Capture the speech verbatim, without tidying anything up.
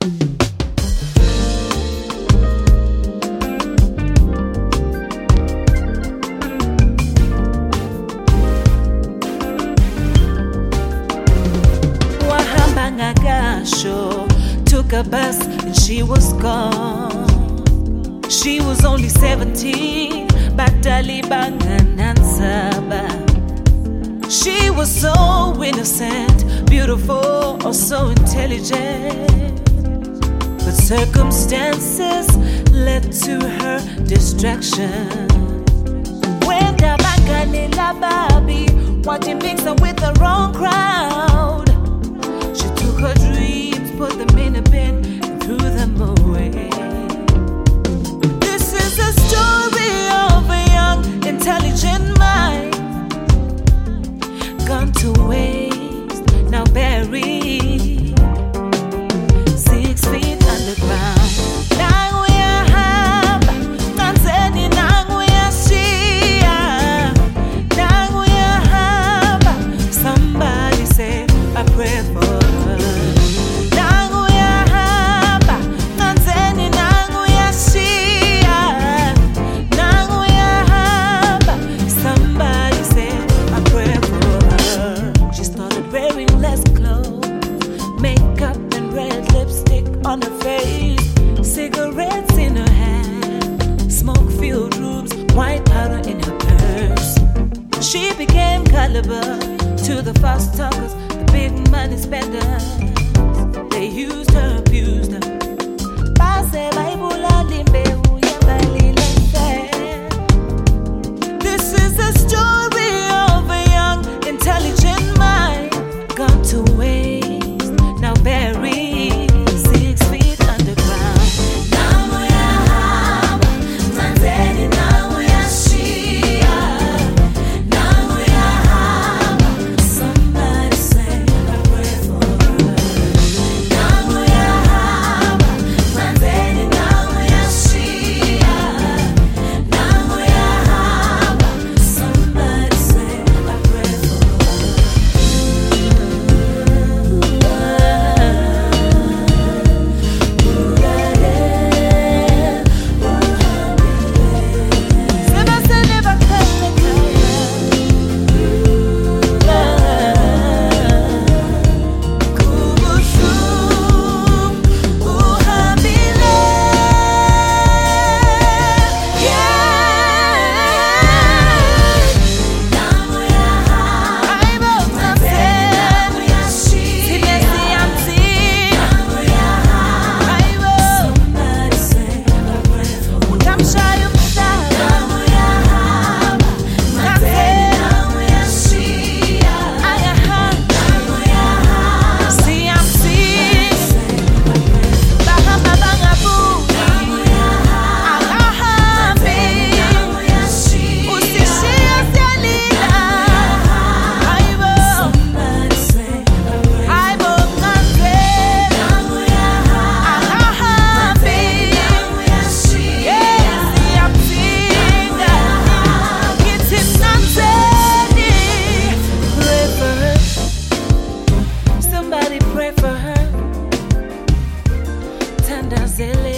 Took a bus and she was gone. She was only seventeen, Batali Banganansaba. She was so innocent, beautiful, or so intelligent. But circumstances led to her distraction. When the Banganila Babi wanted to mix up with the wrong crowd, she took her dreams, put them in a bin, and threw them away. This is the story of a young, intelligent mind gone to waste, now buried six feet underground. Somebody say a prayer for her. On her face, cigarettes in her hand, smoke-filled rooms, white powder in her purse. She became caliber to the fast talkers, the big money spenders. They used her, abused her. This is the story of a young, intelligent mind gone to waste, now buried. Pray for her, Tanda Zele.